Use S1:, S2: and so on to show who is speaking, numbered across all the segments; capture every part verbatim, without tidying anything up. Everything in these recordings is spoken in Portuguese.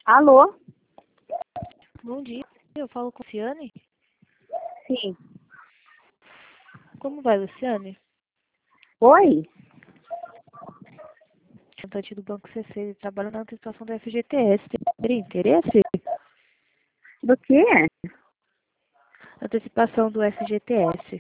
S1: Alô?
S2: Bom dia, eu falo com a Luciane.
S1: Sim.
S2: Como vai, Luciane?
S1: Oi?
S2: Representante do Banco C C, trabalho na antecipação do F G T S. Teria interesse?
S1: Do quê?
S2: Antecipação do F G T S.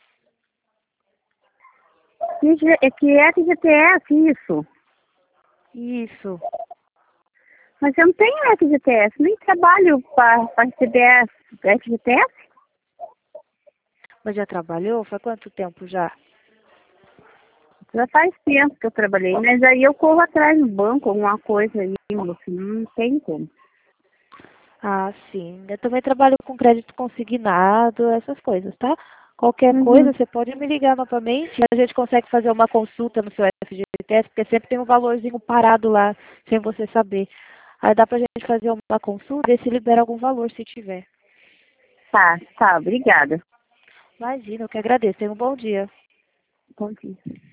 S1: Que, G- é que F G T S, isso?
S2: Isso.
S1: Mas eu não tenho F G T S, nem trabalho para receber F G T S.
S2: Mas já trabalhou? Faz quanto tempo já?
S1: Já faz tempo que eu trabalhei, mas aí eu corro atrás do banco, alguma coisa aí, assim, não tem como.
S2: Ah, sim. Eu também trabalho com crédito consignado, essas coisas, tá? Qualquer
S1: Uhum.
S2: coisa, você pode me ligar novamente. A gente consegue fazer uma consulta no seu F G T S, porque sempre tem um valorzinho parado lá, sem você saber. Aí dá pra gente fazer uma consulta, ver se libera algum valor, se tiver.
S1: Tá, tá, obrigada.
S2: Imagina, eu que agradeço. Tenha um bom dia.
S1: Bom dia.